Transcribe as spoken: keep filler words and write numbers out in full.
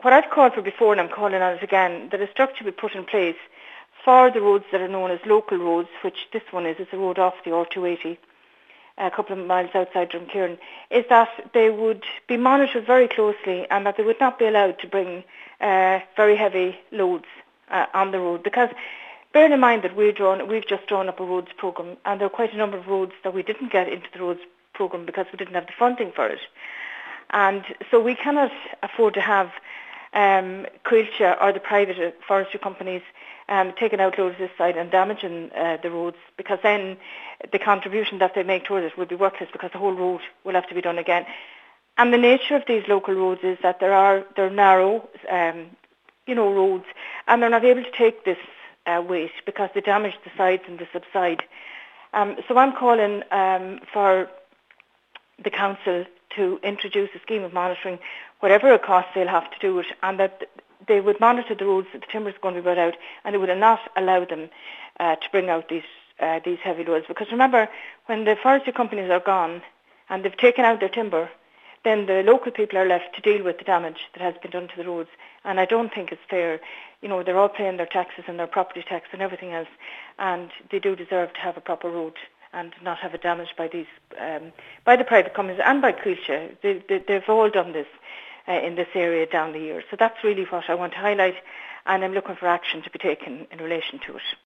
what I've called for before, and I'm calling on it again, that a structure be put in place for the roads that are known as local roads, which this one is. It's a road off the R two eighty, a couple of miles outside Drumkeeran, is that they would be monitored very closely and that they would not be allowed to bring uh, very heavy loads uh, on the road. Because bearing in mind that we're drawn, we've just drawn up a roads programme, and there are quite a number of roads that we didn't get into the roads programme because we didn't have the funding for it. And so we cannot afford to have um, Coillte or the private forestry companies um, taking out loads this side and damaging uh, the roads, because then the contribution that they make towards it will be worthless, because the whole road will have to be done again. And the nature of these local roads is that there are they're narrow, um, you know, roads, and they're not able to take this uh, weight because they damage the sides and they subside. Um, so I'm calling um, for the council to introduce a scheme of monitoring, whatever it costs they'll have to do it, and that they would monitor the roads that the timber is going to be brought out, and they would not allow them uh, to bring out these uh, these heavy loads. Because remember, when the forestry companies are gone and they've taken out their timber, then the local people are left to deal with the damage that has been done to the roads. And I don't think it's fair. You know, they're all paying their taxes and their property tax and everything else, and they do deserve to have a proper road and not have it damaged by these, um, by the private companies and by Coillte. They, they, they've all done this uh, in this area down the years. So that's really what I want to highlight, and I'm looking for action to be taken in relation to it.